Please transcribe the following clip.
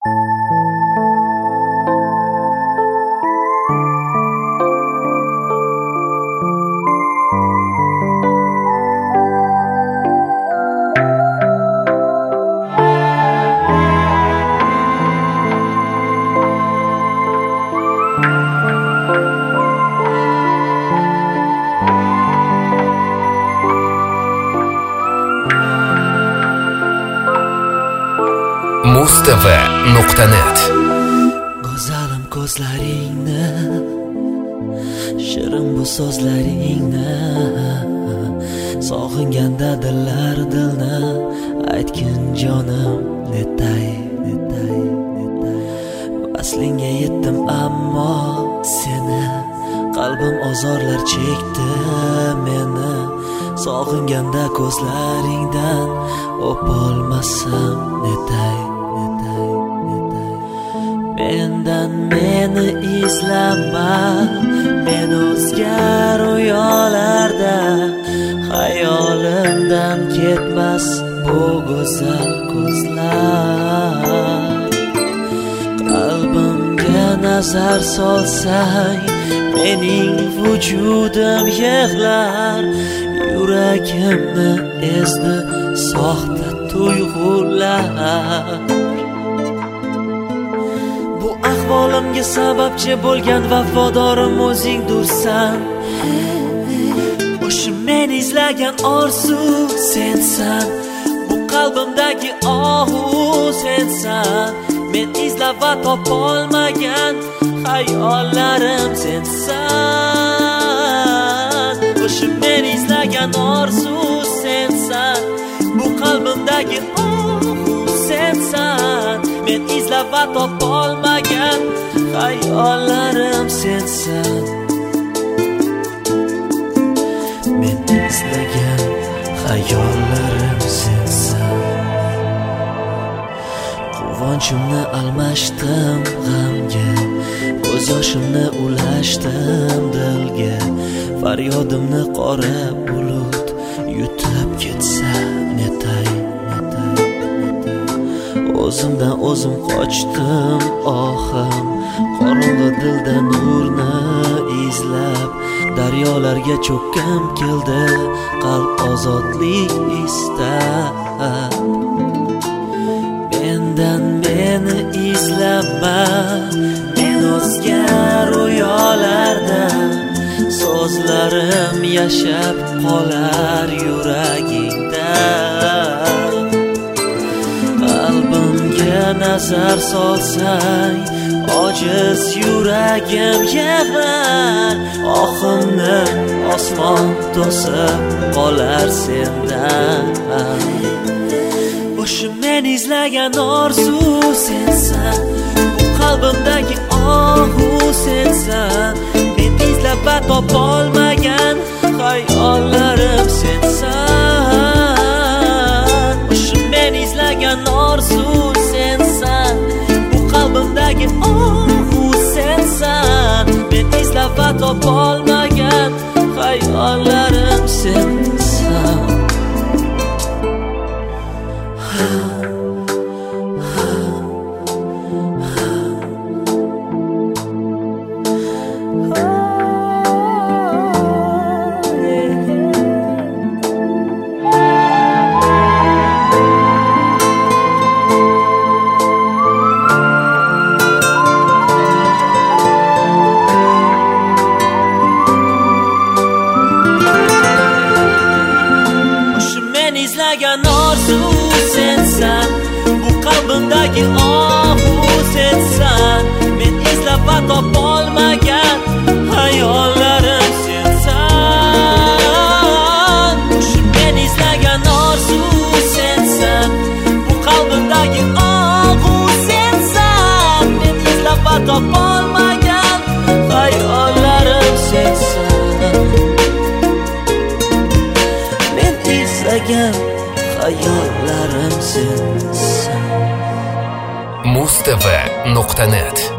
mustava.net. Go'zalim ko'zlaringni, shirin bu so'zlaringni, sog'inganda dillar dilni aytgin jonim, netay. Vaslingga yetdim ammo seni, qalbim ozorlar chekti meni, sog'inganda ko'zlaringdan o'polmasam netay. Mendan meni izlama, men o'zgar rüyolarda, hayolimdan ketmas bu go'zal ko'zlar. Qalbimga nazar solsang, mening vujudim yig'lar, yuragimni ezdi soxta tuyg'ular. Ahvolimga sababchi bo'lgan vafodorim o'zingdursan. O'sha men izlagan orzu sensan, bu qalbimdagi ohu sensan, men izlab va topolmagan xayollarim sensan. O'sha men izlagan orzu sensan, bu qalbimdagi ohu sensan, men izlab va topolmagan hayollarim sensan. Men izlagan hayollarim sensan. Quvonchimni almashdim g'amga, ko'z yoshimni ulashdim dilga, faryodimni qora bulut yutib ketsa netay. O'zimdan o'zim qochdim ohim, qorong'i dilda nurni izlab, daryolarga cho'kkim keldi qalb ozodlik istab. Mendan meni izlama, men o'zgar rüyolarda, so'zlarim yashab qolar yuragingda. Qalbimga nazar solsang, ojiz yuragim yig'lar, oximni osmon to'sib qolar sendan. O'sha men izlagan orzu sensan, bu qalbimdagi ohu sensan, men izlab va topolmagan hayollarim sensan. O'sha men izlagan orzu sensan, bu qalbimdagi ohu sensan, men izlab va topolmagan hayollarim sensan. Izlagan orzu sensan, bu qalbimdagi ohu sensan, men izlab va topolmagan hayollarim sensan. Shu men izlagan orzu sensan, bu qalbimdagi ohu sensan, men izlab va topolmagan hayollarim sensan. Men izlagan hayollarim sensan. mustava.net